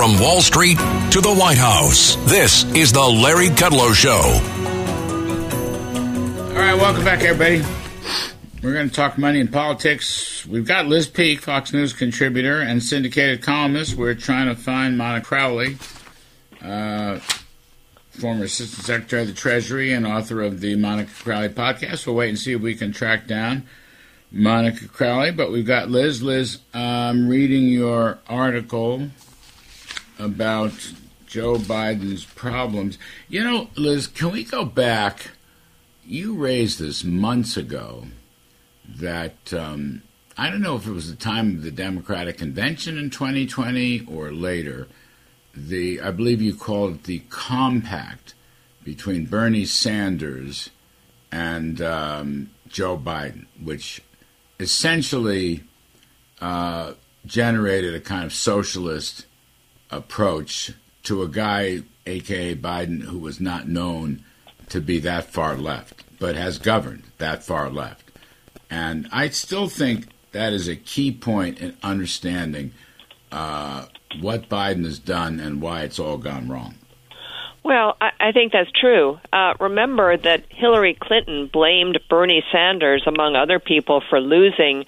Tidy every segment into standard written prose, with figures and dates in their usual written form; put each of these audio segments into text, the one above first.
From Wall Street to the White House, this is the Larry Kudlow Show. All right, welcome back, everybody. We're going to talk money and politics. We've got Liz Peek, Fox News contributor and syndicated columnist. We're trying to find Monica Crowley, former Assistant Secretary of the Treasury and author of the Monica Crowley podcast. We'll wait and see if we can track down Monica Crowley. But we've got Liz. Liz, I'm reading your article about Joe Biden's problems. You know, Liz, can we go back? You raised this months ago that, I don't know if it was the time of the Democratic Convention in 2020 or later, I believe you called it the compact between Bernie Sanders and Joe Biden, which essentially generated a kind of socialist approach to a guy, a.k.a. Biden, who was not known to be that far left, but has governed that far left. And I still think that is a key point in understanding what Biden has done and why it's all gone wrong. Well, I think that's true. Remember that Hillary Clinton blamed Bernie Sanders, among other people, for losing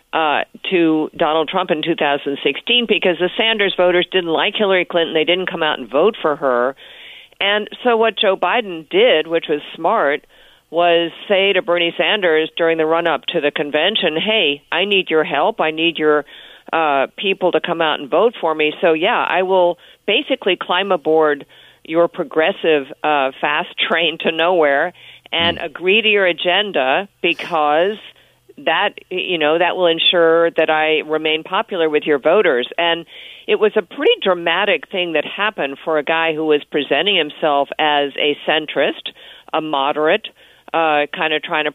to Donald Trump in 2016 because the Sanders voters didn't like Hillary Clinton. They didn't come out and vote for her. And so what Joe Biden did, which was smart, was say to Bernie Sanders during the run-up to the convention, hey, I need your help. I need your people to come out and vote for me. So, yeah, I will basically climb aboard your progressive fast train to nowhere and agree to your agenda because that, you know, that will ensure that I remain popular with your voters. And it was a pretty dramatic thing that happened for a guy who was presenting himself as a centrist, a moderate, kind of trying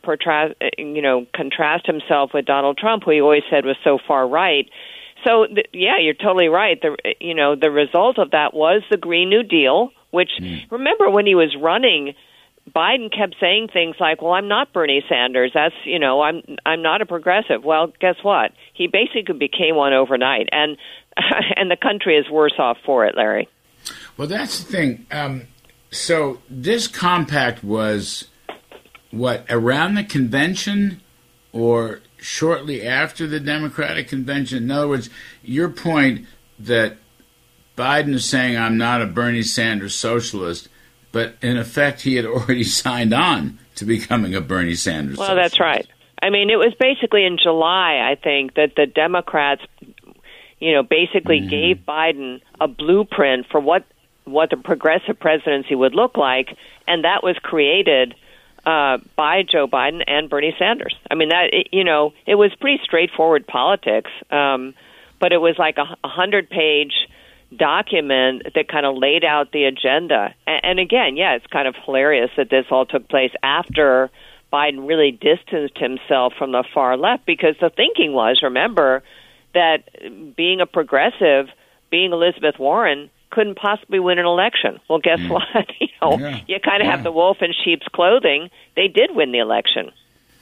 to contrast himself with Donald Trump, who he always said was so far right. So, yeah, you're totally right. The result of that was the Green New Deal, which, remember, when he was running, Biden kept saying things like, well, I'm not Bernie Sanders. That's, I'm not a progressive. Well, guess what? He basically became one overnight, and and the country is worse off for it, Larry. Well, that's the thing. So this compact was, what, around the convention or shortly after the Democratic Convention? In other words, your point that Biden is saying I'm not a Bernie Sanders socialist, but in effect he had already signed on to becoming a Bernie Sanders socialist. Well, that's right. I mean, it was basically in July, I think, that the Democrats, basically gave Biden a blueprint for what the progressive presidency would look like, and that was created by Joe Biden and Bernie Sanders. I mean, it was pretty straightforward politics, but it was like a 100-page document that kind of laid out the agenda. And again, yeah, it's kind of hilarious that this all took place after Biden really distanced himself from the far left, because the thinking was, remember, that being a progressive, being Elizabeth Warren, couldn't possibly win an election. Well, guess what? You kind of have the wolf in sheep's clothing. They did win the election.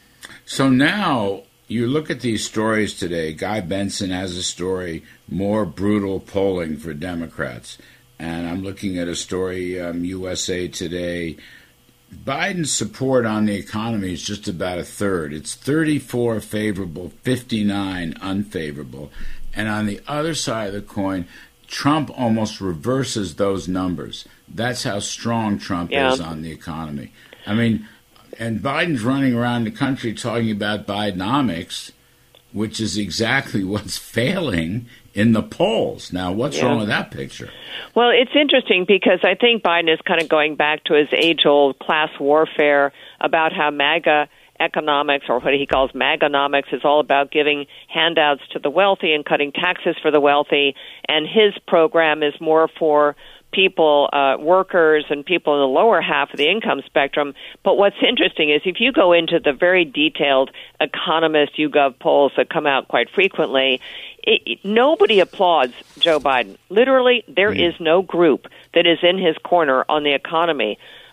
So now you look at these stories today. Guy Benson has a story, more brutal polling for Democrats. And I'm looking at a story, USA Today. Biden's support on the economy is just about a third. It's 34 favorable, 59 unfavorable. And on the other side of the coin, Trump almost reverses those numbers. That's how strong Trump is on the economy. I mean, and Biden's running around the country talking about Bidenomics, which is exactly what's failing in the polls. Now, what's wrong with that picture? Well, it's interesting because I think Biden is kind of going back to his age-old class warfare about how MAGA economics, or what he calls MAGAnomics, is all about giving handouts to the wealthy and cutting taxes for the wealthy, and his program is more for people, workers and people in the lower half of the income spectrum. But what's interesting is if you go into the very detailed Economist YouGov polls that come out quite frequently, nobody applauds Joe Biden. Literally, there is no group that is in his corner on the economy.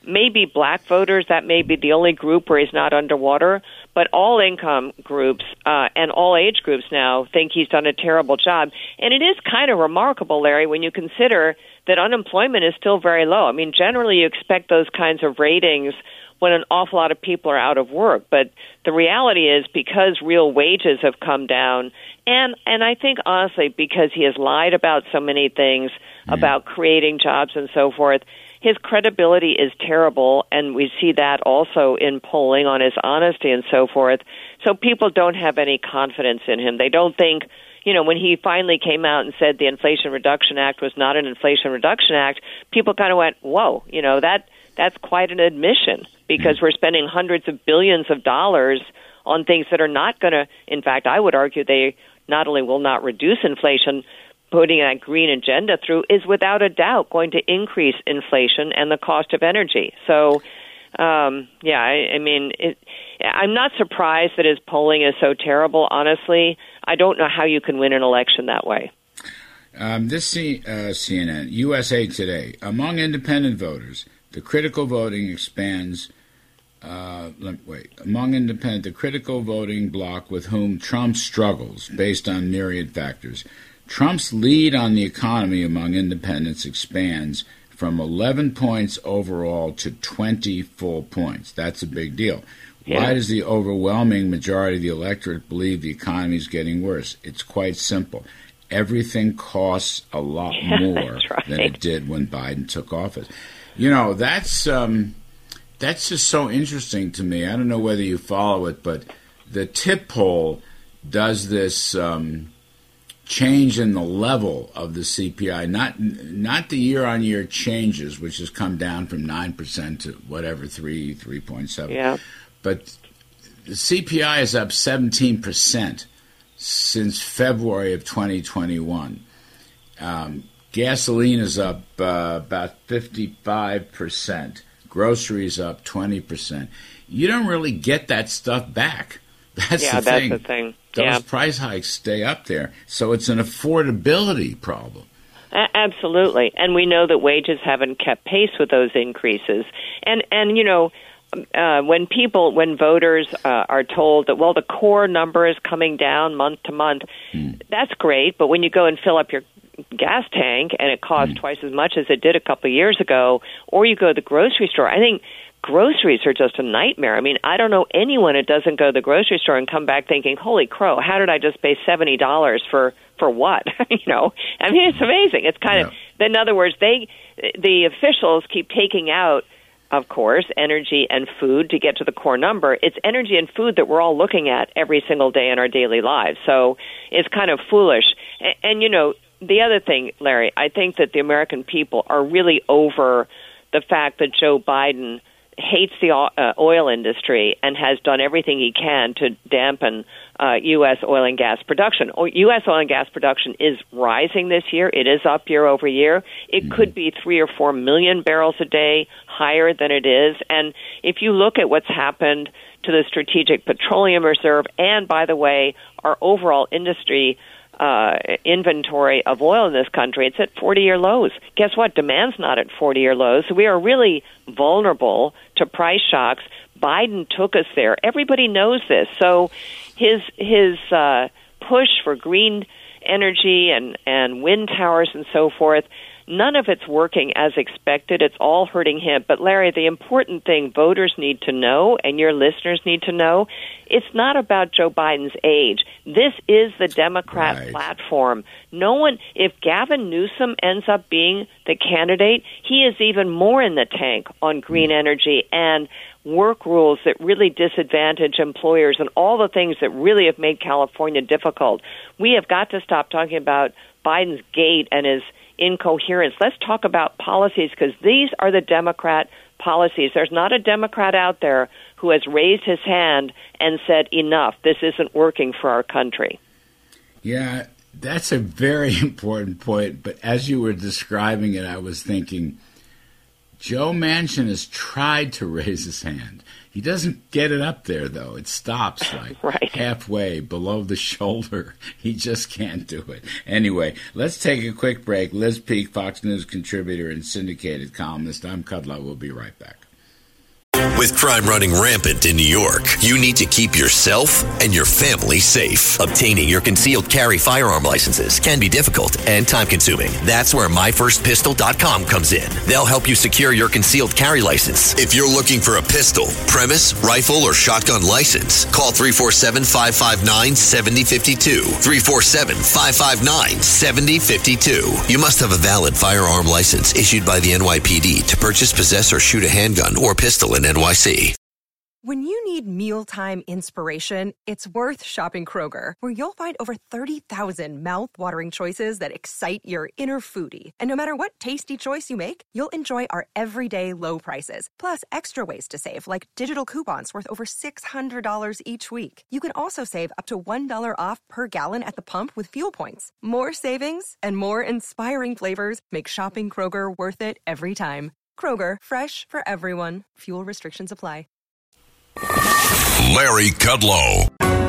maybe black voters, that may be the only group where he's not underwater, but all income groups and all age groups now think he's done a terrible job. And it is kind of remarkable, Larry, when you consider that unemployment is still very low. I mean, generally you expect those kinds of ratings when an awful lot of people are out of work. But the reality is, because real wages have come down, and I think, honestly, because he has lied about so many things, about creating jobs and so forth, his credibility is terrible, and we see that also in polling on his honesty and so forth. So people don't have any confidence in him. They don't think, when he finally came out and said the Inflation Reduction Act was not an Inflation Reduction Act, people kind of went, whoa, that's quite an admission, because we're spending hundreds of billions of dollars on things that are not going to, in fact, I would argue they not only will not reduce inflation, putting that green agenda through is without a doubt going to increase inflation and the cost of energy. So, I'm not surprised that his polling is so terrible, honestly. I don't know how you can win an election that way. CNN, USA Today, among independent voters, the critical voting expands. The critical voting bloc with whom Trump struggles based on myriad factors. Trump's lead on the economy among independents expands from 11 points overall to 20 full points. That's a big deal. Yeah. Why does the overwhelming majority of the electorate believe the economy is getting worse? It's quite simple. Everything costs a lot more than it did when Biden took office. That's just so interesting to me. I don't know whether you follow it, but the TIP poll does this change in the level of the CPI, not the year-on-year changes, which has come down from 9% to whatever, 3.7. Yeah. But the CPI is up 17% since February of 2021. Gasoline is up about 55%. Groceries up 20%. You don't really get that stuff back. That's the thing. Those price hikes stay up there. So it's an affordability problem. Absolutely. And we know that wages haven't kept pace with those increases. And when voters are told that, well, the core number is coming down month to month, that's great. But when you go and fill up your gas tank and it costs twice as much as it did a couple of years ago, or you go to the grocery store, I think groceries are just a nightmare. I mean, I don't know anyone that doesn't go to the grocery store and come back thinking, holy crow, how did I just pay $70 for what? I mean, it's amazing. It's kind of, in other words, the officials keep taking out, of course, energy and food to get to the core number. It's energy and food that we're all looking at every single day in our daily lives. So it's kind of foolish. And the other thing, Larry, I think that the American people are really over the fact that Joe Biden hates the oil industry and has done everything he can to dampen U.S. oil and gas production. U.S. oil and gas production is rising this year. It is up year over year. It could be 3 or 4 million barrels a day higher than it is. And if you look at what's happened to the Strategic Petroleum Reserve and, by the way, our overall industry inventory of oil in this country, it's at 40-year lows. Guess what? Demand's not at 40-year lows. So we are really vulnerable to price shocks. Biden took us there. Everybody knows this. So his push for green energy and wind towers and so forth, none of it's working as expected. It's all hurting him. But, Larry, the important thing voters need to know, and your listeners need to know, it's not about Joe Biden's age. This is the Democrat platform. If Gavin Newsom ends up being the candidate, he is even more in the tank on green energy and work rules that really disadvantage employers and all the things that really have made California difficult. We have got to stop talking about Biden's gait and his incoherence. Let's talk about policies, because these are the Democrat policies. There's not a Democrat out there who has raised his hand and said, enough, this isn't working for our country. Yeah, that's a very important point. But as you were describing it, I was thinking, Joe Manchin has tried to raise his hand. He doesn't get it up there, though. It stops like halfway below the shoulder. He just can't do it. Anyway, let's take a quick break. Liz Peek, Fox News contributor and syndicated columnist. I'm Kudlow. We'll be right back. With crime running rampant in New York, you need to keep yourself and your family safe. Obtaining your concealed carry firearm licenses can be difficult and time-consuming. That's where MyFirstPistol.com comes in. They'll help you secure your concealed carry license. If you're looking for a pistol, premise, rifle, or shotgun license, call 347-559-7052. 347-559-7052. You must have a valid firearm license issued by the NYPD to purchase, possess, or shoot a handgun or pistol in NYC. When you need mealtime inspiration, it's worth shopping Kroger, where you'll find over 30,000 mouth-watering choices that excite your inner foodie. And no matter what tasty choice you make, you'll enjoy our everyday low prices, plus extra ways to save, like digital coupons worth over $600 each week. You can also save up to $1 off per gallon at the pump with fuel points. More savings and more inspiring flavors make shopping Kroger worth it every time. Kroger, fresh for everyone. Fuel restrictions apply. Larry Kudlow.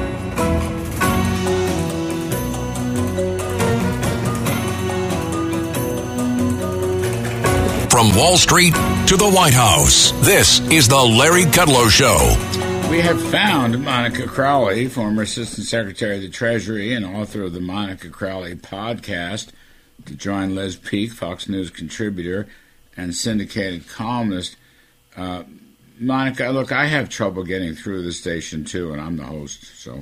From Wall Street to the White House, this is the Larry Kudlow Show. We have found Monica Crowley, former Assistant Secretary of the Treasury and author of the Monica Crowley podcast, to join Liz Peek, Fox News contributor and syndicated columnist. Monica, look, I have trouble getting through the station, too, and I'm the host, so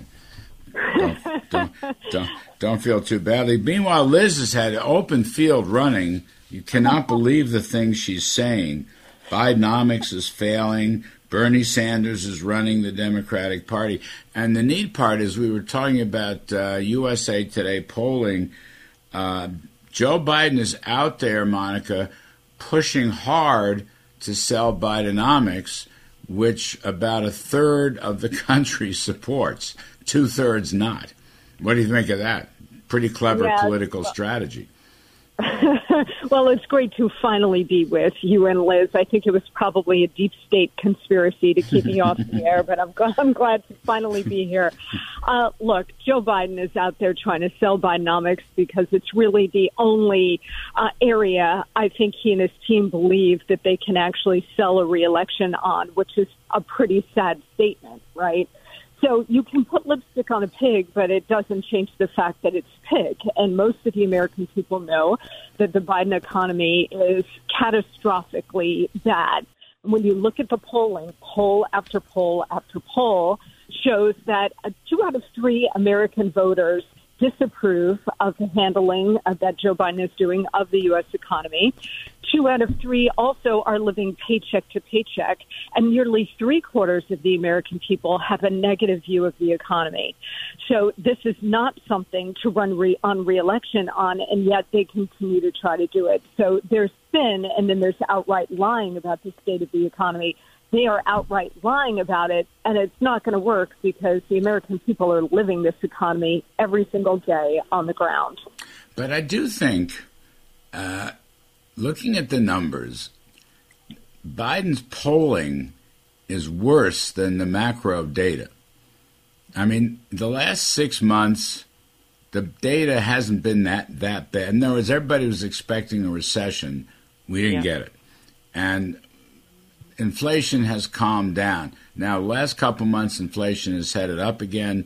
don't feel too badly. Meanwhile, Liz has had open field running. You cannot believe the things she's saying. Bidenomics is failing. Bernie Sanders is running the Democratic Party. And the neat part is we were talking about USA Today polling. Joe Biden is out there, Monica, pushing hard to sell Bidenomics, which about a third of the country supports, 2/3 not. What do you think of that? Pretty clever political strategy. Well, it's great to finally be with you and Liz. I think it was probably a deep state conspiracy to keep me off the air, but I'm glad to finally be here. Look, Joe Biden is out there trying to sell Bidenomics because it's really the only area I think he and his team believe that they can actually sell a reelection on, which is a pretty sad statement, right? So you can put lipstick on a pig, but it doesn't change the fact that it's pig. And most of the American people know that the Biden economy is catastrophically bad. When you look at the polling, poll after poll after poll shows that 2 out of 3 American voters disapprove of the handling that Joe Biden is doing of the U.S. economy. 2 out of 3 also are living paycheck to paycheck, and nearly 3/4 of the American people have a negative view of the economy. So this is not something to run on re-election on, and yet they continue to try to do it. So there's spin, and then there's outright lying about the state of the economy. They are outright lying about it, and it's not going to work because the American people are living this economy every single day on the ground. But I do think, looking at the numbers, Biden's polling is worse than the macro data. I mean, the last 6 months, the data hasn't been that bad. In other words, everybody was expecting a recession. We didn't get it. And inflation has calmed down. Now, last couple months, inflation has headed up again.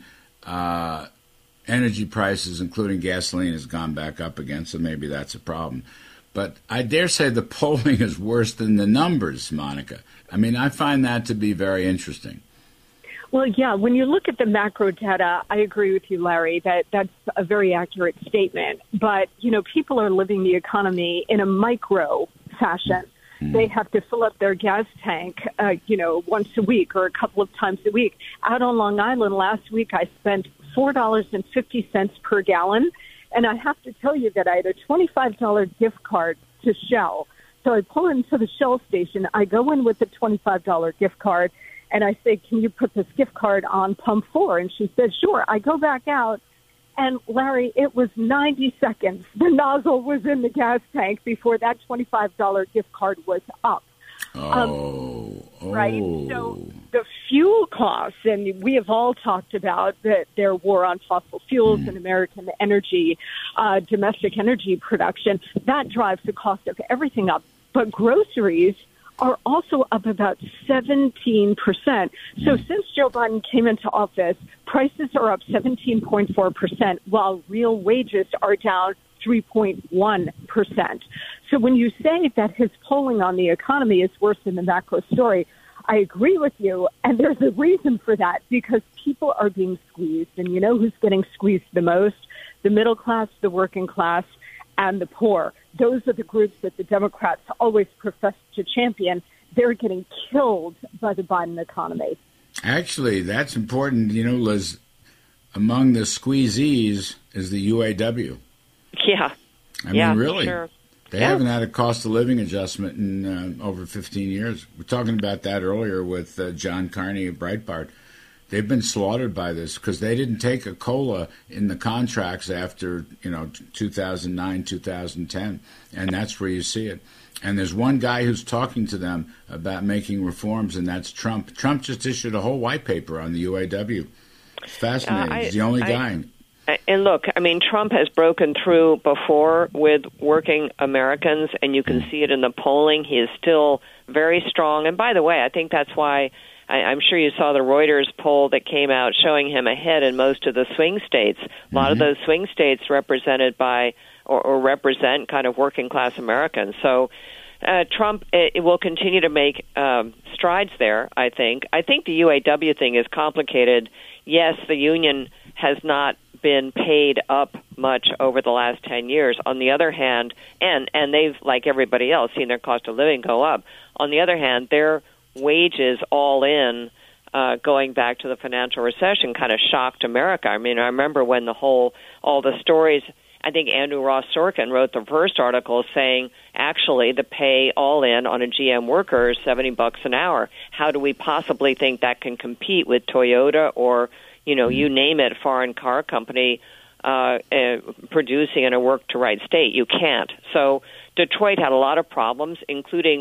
Energy prices, including gasoline, has gone back up again, so maybe that's a problem. But I dare say the polling is worse than the numbers, Monica. I mean, I find that to be very interesting. Well, yeah, when you look at the macro data, I agree with you, Larry, that's a very accurate statement. But, you know, people are living the economy in a micro fashion. They have to fill up their gas tank, once a week or a couple of times a week. Out on Long Island last week, I spent $4.50 per gallon. And I have to tell you that I had a $25 gift card to Shell. So I pull into the Shell station. I go in with the $25 gift card, and I say, can you put this gift card on pump 4? And she said, sure. I go back out. And, Larry, it was 90 seconds. The nozzle was in the gas tank before that $25 gift card was up. Right? So the fuel costs, and we have all talked about their war on fossil fuels and American energy, domestic energy production, that drives the cost of everything up. But groceries are also up about 17%. So since Joe Biden came into office, prices are up 17.4%, while real wages are down 3.1%. So when you say that his polling on the economy is worse than the macro story, I agree with you, and there's a reason for that, because people are being squeezed. And you know who's getting squeezed the most? The middle class, the working class, and the poor. Those are the groups that the Democrats always profess to champion. They're getting killed by the Biden economy. Actually, that's important. You know, Liz, among the squeezees is the UAW. Yeah. I mean, really. Sure. They haven't had a cost of living adjustment in over 15 years. We're talking about that earlier with John Carney of Breitbart. They've been slaughtered by this because they didn't take a COLA in the contracts after, 2009, 2010, and that's where you see it. And there's one guy who's talking to them about making reforms, and that's Trump. Trump just issued a whole white paper on the UAW. It's fascinating. He's the only guy. And look, I mean, Trump has broken through before with working Americans, and you can see it in the polling. He is still very strong. And by the way, I think that's why I'm sure you saw the Reuters poll that came out showing him ahead in most of the swing states. A lot of those swing states represented by or represent kind of working class Americans. So Trump it will continue to make strides there, I think. I think the UAW thing is complicated. Yes, the union has not been paid up much over the last 10 years. On the other hand, and they've, like everybody else, seen their cost of living go up. On the other hand, their wages all in, going back to the financial recession, kind of shocked America. I mean, I remember when all the stories, I think Andrew Ross Sorkin wrote the first article saying, actually, the pay all in on a GM worker is $70 an hour. How do we possibly think that can compete with Toyota or you name it, foreign car company producing in a work-to-right state? You can't. So Detroit had a lot of problems, including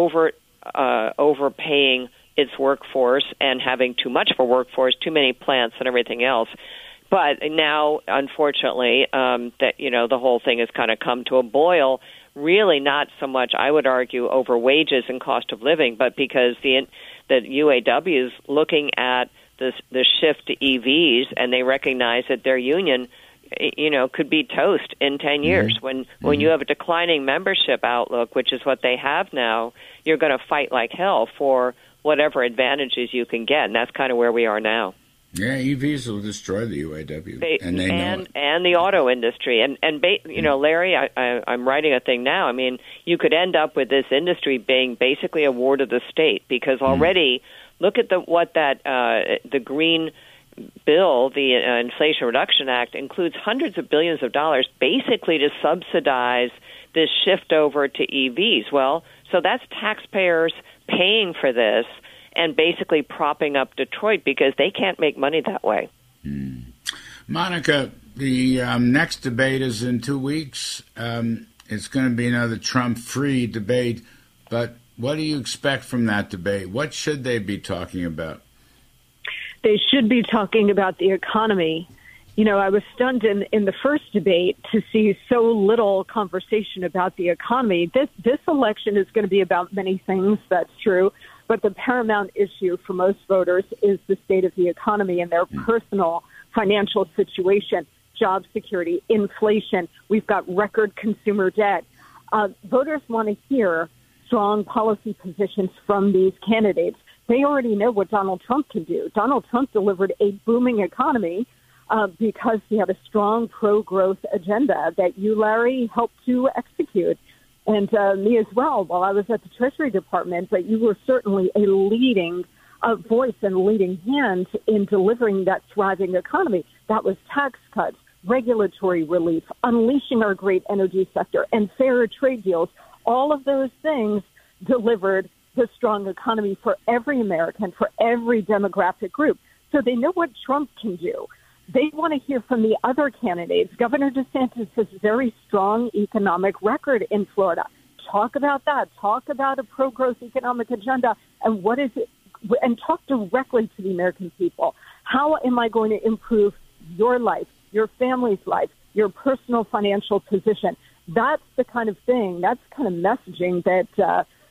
overpaying its workforce and having too much of a workforce, too many plants and everything else. But now, unfortunately, the whole thing has kind of come to a boil. Really, not so much, I would argue, over wages and cost of living, but because the UAW is looking at the shift to EVs, and they recognize that their union, could be toast in 10 years. When you have a declining membership outlook, which is what they have now, you're going to fight like hell for whatever advantages you can get, and that's kind of where we are now. Yeah, EVs will destroy the UAW, and they know it. And the auto industry. And Larry, I'm writing a thing now. I mean, you could end up with this industry being basically a ward of the state, because already look at the green bill, the Inflation Reduction Act, includes hundreds of billions of dollars basically to subsidize this shift over to EVs. Well, so that's taxpayers paying for this and basically propping up Detroit because they can't make money that way. Monica, the next debate is in 2 weeks. It's going to be another Trump-free debate, but what do you expect from that debate? What should they be talking about? They should be talking about the economy. I was stunned in the first debate to see so little conversation about the economy. This election is going to be about many things, that's true, but the paramount issue for most voters is the state of the economy and their personal financial situation, job security, inflation. We've got record consumer debt. Voters want to hear strong policy positions from these candidates. They already know what Donald Trump can do. Donald Trump delivered a booming economy because he had a strong pro-growth agenda that you, Larry, helped to execute, and me as well while I was at the Treasury Department. But you were certainly a leading voice and leading hand in delivering that thriving economy. That was tax cuts, regulatory relief, unleashing our great energy sector, and fairer trade deals. All of those things delivered the strong economy for every American, for every demographic group. So they know what Trump can do. They want to hear from the other candidates. Governor DeSantis has a very strong economic record in Florida. Talk about that. Talk about a pro-growth economic agenda and what is it, and talk directly to the American people. How am I going to improve your life, your family's life, your personal financial position? That's the kind of thing, that's the kind of messaging that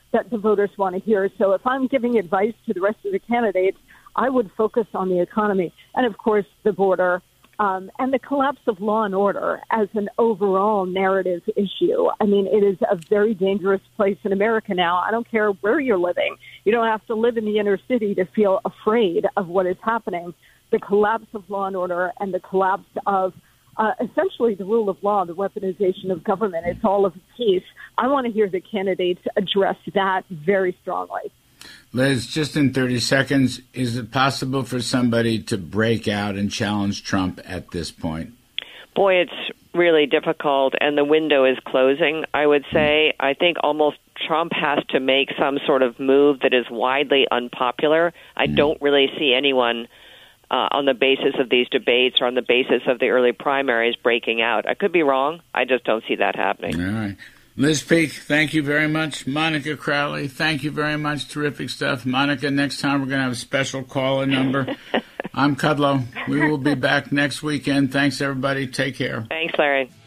that the voters want to hear. So if I'm giving advice to the rest of the candidates, I would focus on the economy and, of course, the border and the collapse of law and order as an overall narrative issue. I mean, it is a very dangerous place in America now. I don't care where you're living. You don't have to live in the inner city to feel afraid of what is happening. The collapse of law and order and the collapse of essentially the rule of law, the weaponization of government. It's all of a piece. I want to hear the candidates address that very strongly. Liz, just in 30 seconds, is it possible for somebody to break out and challenge Trump at this point? Boy, it's really difficult, and the window is closing, I would say. I think almost Trump has to make some sort of move that is widely unpopular. I don't really see anyone on the basis of these debates or on the basis of the early primaries breaking out. I could be wrong. I just don't see that happening. All right. Liz Peek, thank you very much. Monica Crowley, thank you very much. Terrific stuff. Monica, next time we're going to have a special caller number. I'm Kudlow. We will be back next weekend. Thanks, everybody. Take care. Thanks, Larry.